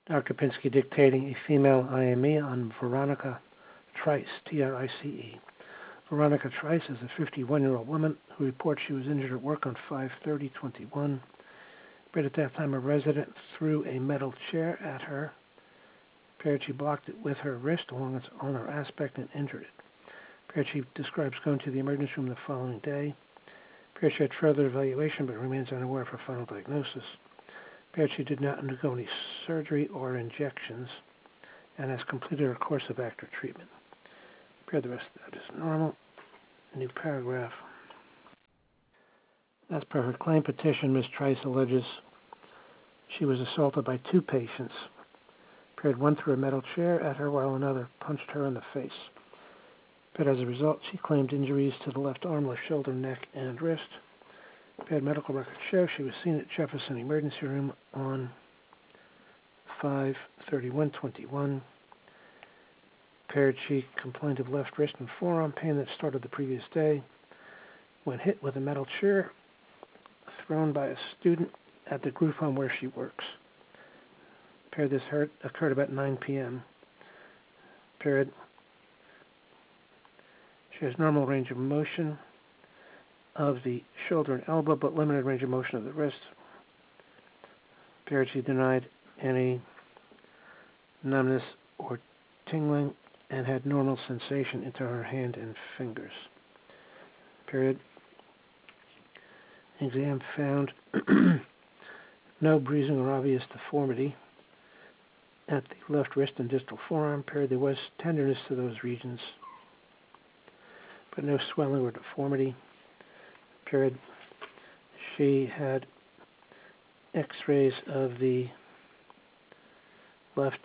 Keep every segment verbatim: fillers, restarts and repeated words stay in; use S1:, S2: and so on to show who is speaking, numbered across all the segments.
S1: Doctor Pinsky dictating a female I M E on Veronica Trice, T R I C E. Veronica Trice is a fifty-one-year-old woman who reports she was injured at work on five thirty twenty-one. But at that time, a resident threw a metal chair at her. Appeared she blocked it with her wrist along its ulnar aspect and injured it. Appeared she describes going to the emergency room the following day. Appeared she had further evaluation but remains unaware of her final diagnosis. Appeared she did not undergo any surgery or injections and has completed her course of active treatment. Appeared the rest of that is normal. New paragraph. As per her claim petition, Miz Trice alleges she was assaulted by two patients. Appeared one threw a metal chair at her while another punched her in the face. Appeared as a result, she claimed injuries to the left arm, left shoulder, neck, and wrist. Appeared medical records show she was seen at Jefferson Emergency Room on five thirty-one twenty-one. Appeared she complained of left wrist and forearm pain that started the previous day when hit with a metal chair thrown by a student at the group home where she works. Appeared this hurt occurred about nine p.m. Appeared she has normal range of motion of the shoulder and elbow, but limited range of motion of the wrist. Appeared she denied any numbness or tingling and had normal sensation into her hand and fingers. Period. Exam found no bruising or obvious deformity at the left wrist and distal forearm. Period. There was tenderness to those regions, but no swelling or deformity. Period. She had x-rays of the left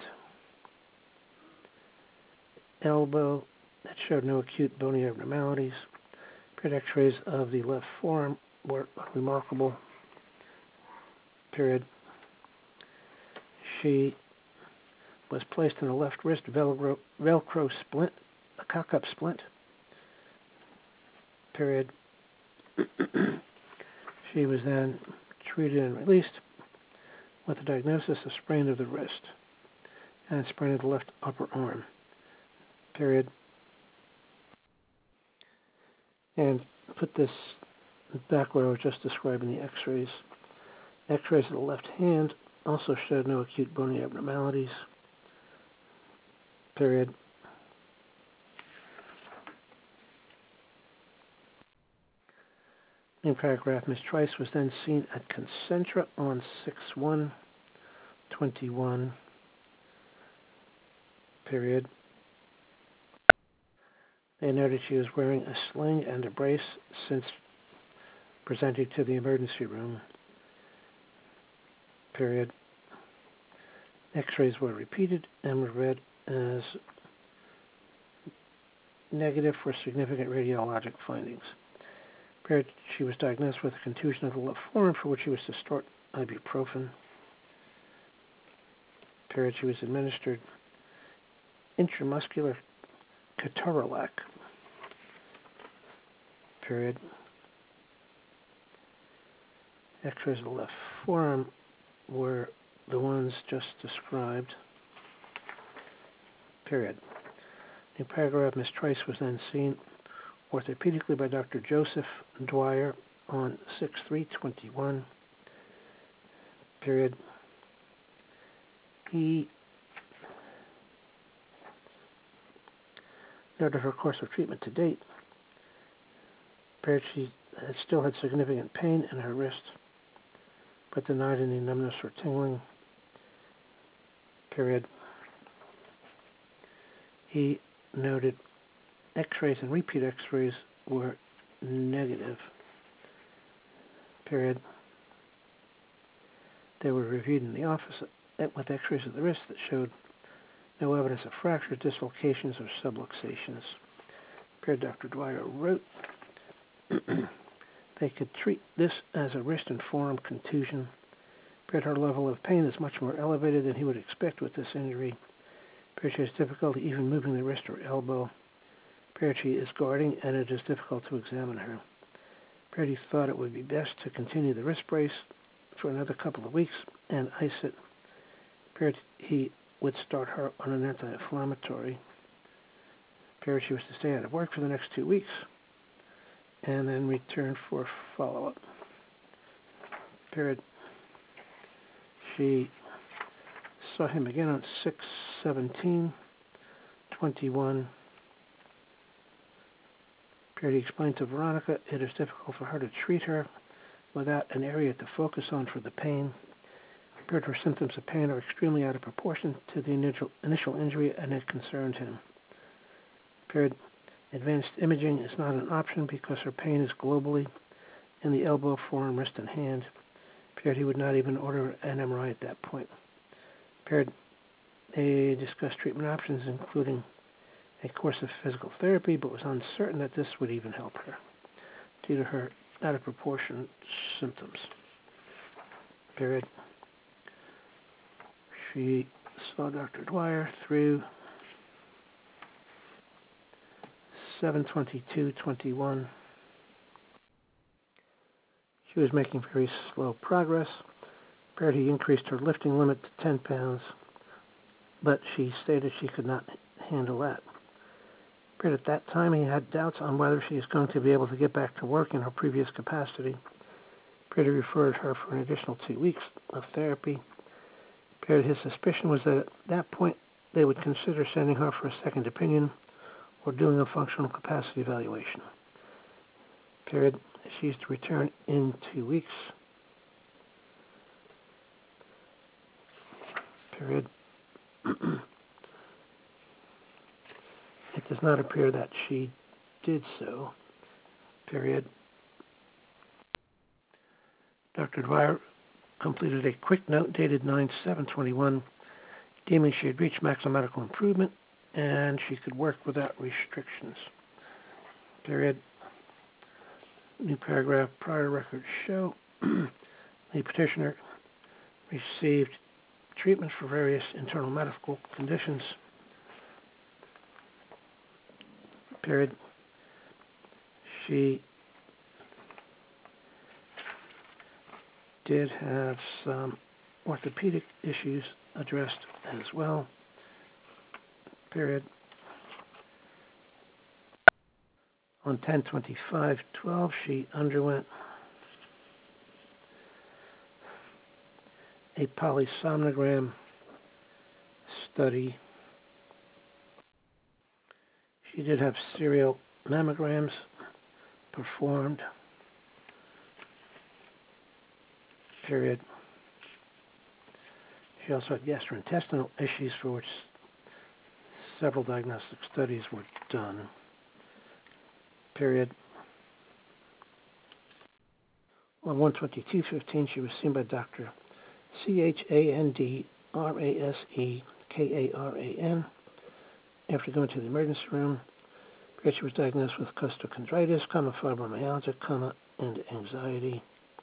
S1: elbow that showed no acute bony abnormalities. Period. X-rays of the left forearm were remarkable. Period. She was placed in a left wrist Velcro, Velcro splint, a cock-up splint. Period. She was then treated and released with a diagnosis of sprain of the wrist and sprain of the left upper arm. Period. And put this back where I was just describing the x-rays. X-rays of the left hand also showed no acute bony abnormalities. Period. In paragraph, Miz Trice was then seen at Concentra on six one twenty-one. Period. They noted she was wearing a sling and a brace since presenting to the emergency room. Period. X-rays were repeated and were read as negative for significant radiologic findings. Period. She was diagnosed with a contusion of the left forearm for which she was to start ibuprofen. Period. She was administered intramuscular ketorolac. Period. X-rays of the left forearm were the ones just described. Period. In paragraph, Miz Trice was then seen orthopedically by Doctor Joseph Dwyer on six three twenty-one. Period. He noted her course of treatment to date. Period. She had still had significant pain in her wrist, but denied any numbness or tingling. Period. He noted X-rays and repeat X-rays were negative. Period. They were reviewed in the office with X-rays of the wrist that showed no evidence of fractures, dislocations, or subluxations. Period. Doctor Dwyer wrote, they could treat this as a wrist and forearm contusion. Period. Her level of pain is much more elevated than he would expect with this injury. Period. She has difficulty even moving the wrist or elbow. Period. She is guarding, and it is difficult to examine her. Period. He thought it would be best to continue the wrist brace for another couple of weeks and ice it. Period, he would start her on an anti-inflammatory. Period, she was to stay out of work for the next two weeks and then return for follow-up. Period. She saw him again on six seventeen twenty-one. Period. He explained to Veronica it is difficult for her to treat her without an area to focus on for the pain. Period. Her symptoms of pain are extremely out of proportion to the initial, initial injury, and it concerned him. Period. Advanced imaging is not an option because her pain is globally in the elbow, forearm, wrist, and hand. Period. He would not even order an M R I at that point. Period. They discussed treatment options, including a course of physical therapy, but was uncertain that this would even help her due to her out of proportion symptoms. Period. She saw Doctor Dwyer through seven twenty-two twenty-one. She was making very slow progress. Period. He increased her lifting limit to ten pounds, but she stated she could not handle that. Period. At that time, he had doubts on whether she is going to be able to get back to work in her previous capacity. Period. He referred her for an additional two weeks of therapy. Period. His suspicion was that at that point, they would consider sending her for a second opinion or doing a functional capacity evaluation. Period. She's to return in two weeks. Period. It does not appear that she did so. Period. Doctor Dwyer completed a quick note dated nine seven twenty-one, deeming she had reached maximum medical improvement and she could work without restrictions. Period. New paragraph. Prior records show the petitioner received treatment for various internal medical conditions. Period. She did have some orthopedic issues addressed as well. Period. On ten twenty-five twelve, she underwent a polysomnogram study. She did have serial mammograms performed. Period. She also had gastrointestinal issues for which several diagnostic studies were done. Period. On one twenty-two fifteen, she was seen by Doctor C H A N D R A S E K A R A N. After going to the emergency room, she was diagnosed with costochondritis, comma, fibromyalgia, comma, and anxiety.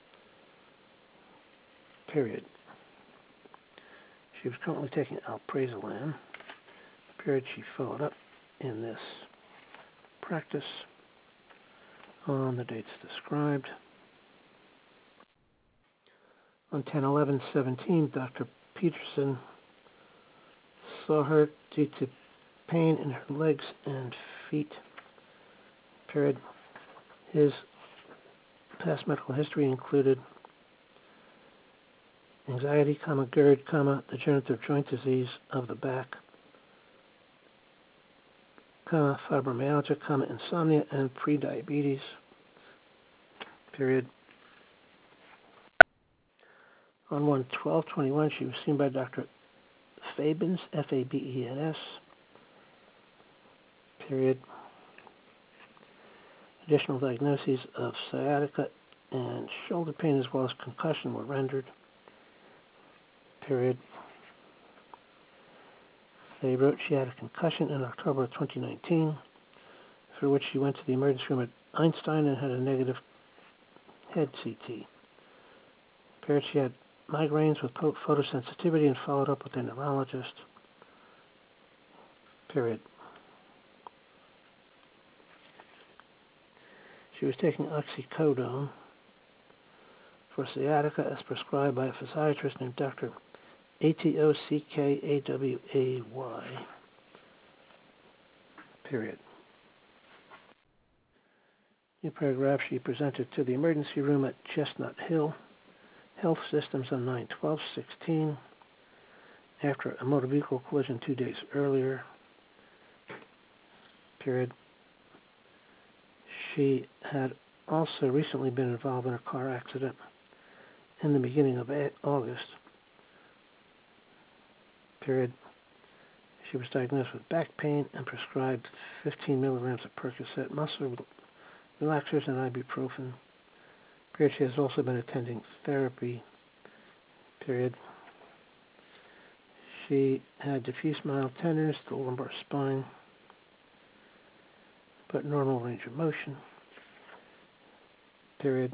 S1: Period. She was currently taking alprazolam. Period. She followed up in this practice on the dates described. On ten eleven seventeen, Doctor Peterson saw her due to pain in her legs and feet. Period. His past medical history included anxiety, comma, GERD, comma, degenerative joint disease of the back, comma, fibromyalgia, comma, insomnia, and prediabetes. Period. On one twelve twenty-one, she was seen by Doctor Fabens, F A B E N S. Period. Additional diagnoses of sciatica and shoulder pain as well as concussion were rendered. Period. They wrote she had a concussion in October of twenty nineteen, for which she went to the emergency room at Einstein and had a negative head C T. Period. She had migraines with photosensitivity and followed up with a neurologist. Period. She was taking oxycodone for sciatica as prescribed by a physiatrist named Doctor A T O C K A W A Y, period. New paragraph, she presented to the emergency room at Chestnut Hill Health Systems on nine twelve sixteen after a motor vehicle collision two days earlier, period. She had also recently been involved in a car accident in the beginning of August, period. She was diagnosed with back pain and prescribed fifteen milligrams of Percocet, muscle relaxers, and ibuprofen. Period. She has also been attending therapy. Period. She had diffuse mild tenderness to the lumbar spine, but normal range of motion. Period.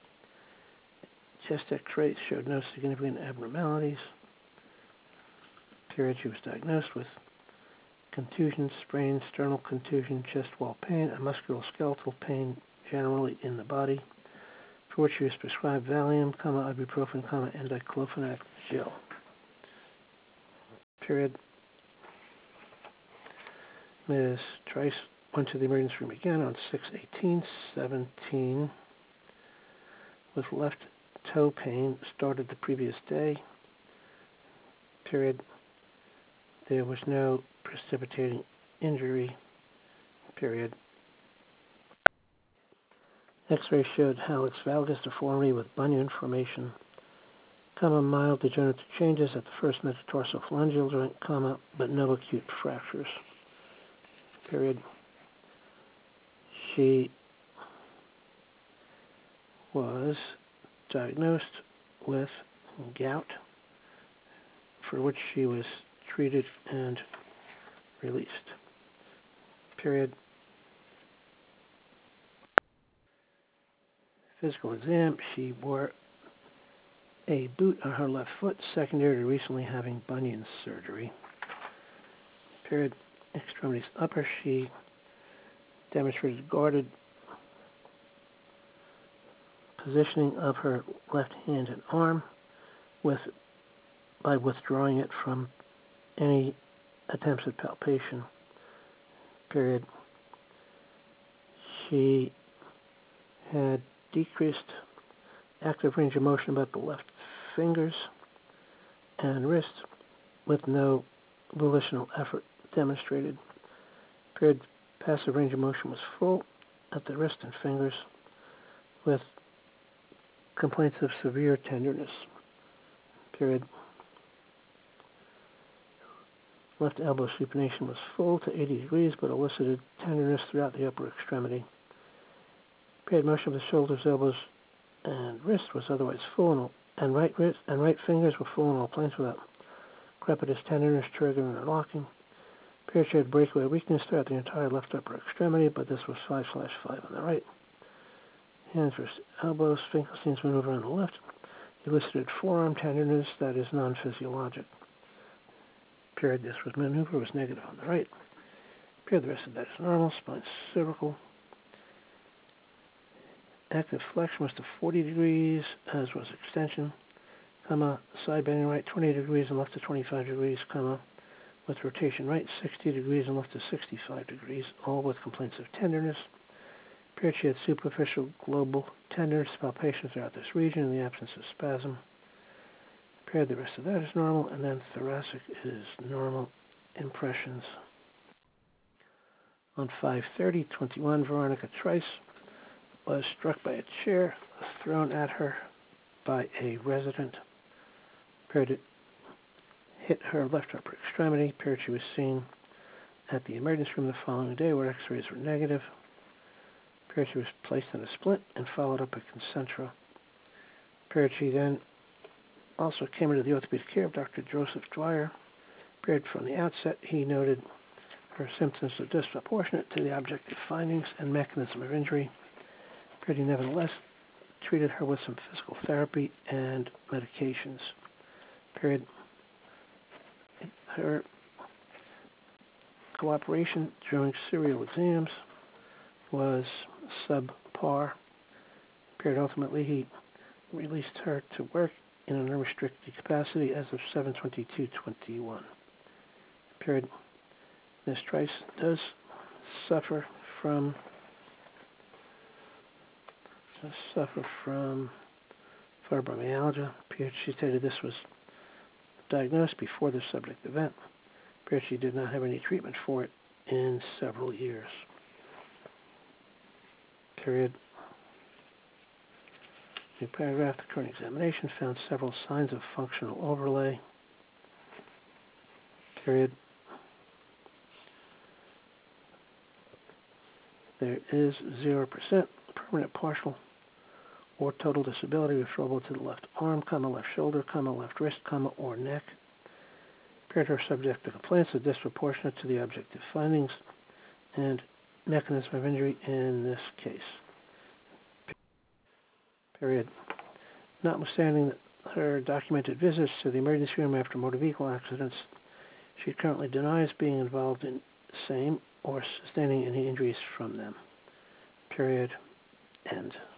S1: Chest X-rays showed no significant abnormalities. Period. She was diagnosed with contusion, sprain, sternal contusion, chest wall pain, and musculoskeletal pain generally in the body, for which she was prescribed Valium, comma, ibuprofen, comma, and diclofenac gel. Period. Miz Trice went to the emergency room again on six eighteen seventeen with left toe pain, started the previous day. Period. There was no precipitating injury. Period. X-ray showed hallux valgus deformity with bunion formation, comma, mild degenerative changes at the first metatarsophalangeal joint, comma, but no acute fractures. Period. She was diagnosed with gout, for which she was treated and released. Period. Physical exam, she wore a boot on her left foot, secondary to recently having bunion surgery. Period. Extremities upper, she demonstrated guarded positioning of her left hand and arm with by withdrawing it from any attempts at palpation. Period. She had decreased active range of motion about the left fingers and wrist with no volitional effort demonstrated. Period. Passive range of motion was full at the wrist and fingers with complaints of severe tenderness. Period. Left elbow supination was full to eighty degrees but elicited tenderness throughout the upper extremity. Period. Motion of the shoulders, elbows, and wrist was otherwise full, and, and right wrist and right fingers were full in all planes without crepitus tenderness triggering or locking. Period. She had breakaway weakness throughout the entire left upper extremity, but this was five slash five on the right. Hands, wrists, elbows, Finkelstein's maneuver on the left elicited forearm tenderness that is non-physiologic. Period. This was maneuver was negative on the right. Period. The rest of that is normal. Spine cervical. Active flexion was to forty degrees, as was extension, comma, side bending right twenty degrees and left to twenty-five degrees, comma, with rotation right sixty degrees and left to sixty-five degrees, all with complaints of tenderness. Period. She had superficial global tenderness, palpation throughout this region in the absence of spasm. Period. The rest of that is normal, and then thoracic is normal impressions. On five thirty twenty-one, Veronica Trice was struck by a chair thrown at her by a resident. Period. It hit her left upper extremity. Period. She was seen at the emergency room the following day where x-rays were negative. Period. She was placed in a splint and followed up with Concentra. Period. She then also came into the orthopedic care of Doctor Joseph Dwyer. Period. From the outset, he noted her symptoms are disproportionate to the objective findings and mechanism of injury. Period. He nevertheless treated her with some physical therapy and medications. Period. Her cooperation during serial exams was subpar. Period. Ultimately, he released her to work in an unrestricted capacity as of seven twenty-two twenty-one. Period. Miz Trice does suffer from does suffer from fibromyalgia. Period. She stated this was diagnosed before the subject event. Period. She did not have any treatment for it in several years. Period. New paragraph. The current examination found several signs of functional overlay. Period. There is zero percent permanent partial or total disability referable to the left arm, comma, left shoulder, comma, left wrist, comma, or neck. Period. Her subjective complaints are disproportionate to the objective findings and mechanism of injury in this case. Period. Notwithstanding her documented visits to the emergency room after motor vehicle accidents, she currently denies being involved in same or sustaining any injuries from them. Period. End.